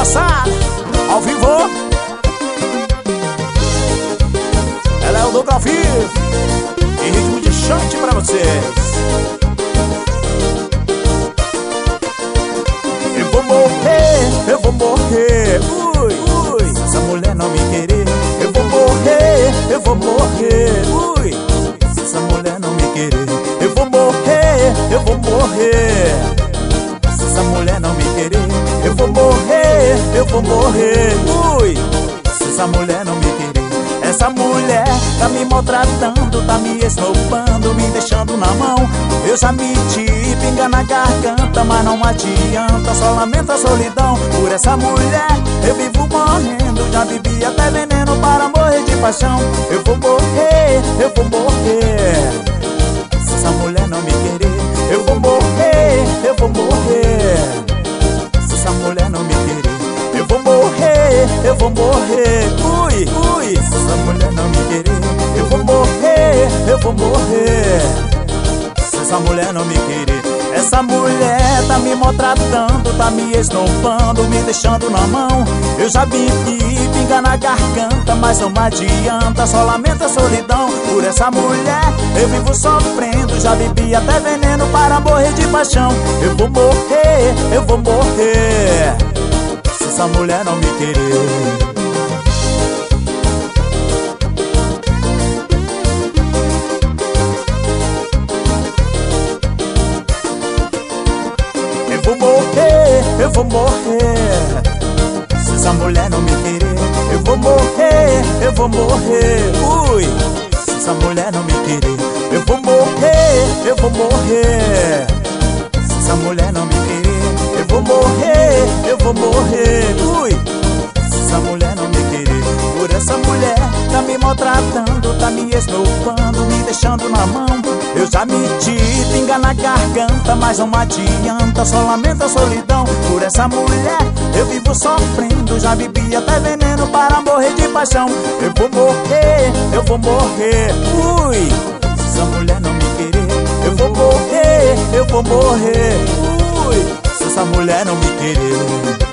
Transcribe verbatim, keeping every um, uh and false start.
moçada, ao vivo. Ela é o Duca ao vivo, em ritmo de chante pra vocês. Eu vou morrer, eu vou morrer, ui, ui, se essa mulher não me querer. Eu vou morrer, eu vou morrer, ui, se essa mulher não me querer. Eu vou morrer, eu vou morrer, se essa mulher não me querer. Eu vou morrer, eu vou morrer, ui, se essa mulher não me querer. Essa mulher tá me maltratando, tá me esnobando, me deixando na mão. Eu já meti pinga na garganta, mas não adianta, só lamento a solidão. Por essa mulher eu vivo morrendo, já bebi até veneno para morrer de paixão. Eu vou morrer, eu vou morrer, se essa mulher não me querer. Eu vou morrer, eu vou morrer, se essa mulher não me querer. Eu vou morrer, eu vou morrer, ui, ui, se essa mulher não me querer. Eu vou morrer, eu vou morrer, se essa mulher não me querer. Essa mulher tá me maltratando, tá me esnobando, me deixando na mão. Eu já bebi pinga na garganta, mas não adianta, só lamento a solidão. Por essa mulher eu vivo sofrendo, já bebi até veneno para morrer de paixão. Eu vou morrer, eu vou morrer, se essa mulher não me querer. Eu vou morrer, eu vou morrer, se essa mulher não me querer. Eu vou morrer, eu vou morrer, ui, se essa mulher não me querer. Eu vou morrer, eu vou morrer, se essa mulher não me querer. Eu vou morrer, eu vou morrer, ui, se essa mulher não me querer. Por essa mulher tá me maltratando, tá me esnobando, me deixando na mão. Eu já meti pinga na garganta, mas não adianta, só lamento a solidão. Por essa mulher eu vivo sofrendo, já bebi até veneno para morrer de paixão. Eu vou morrer, eu vou morrer, ui, se essa mulher não me querer. Eu vou morrer, eu vou morrer, ui, se essa mulher não me querer.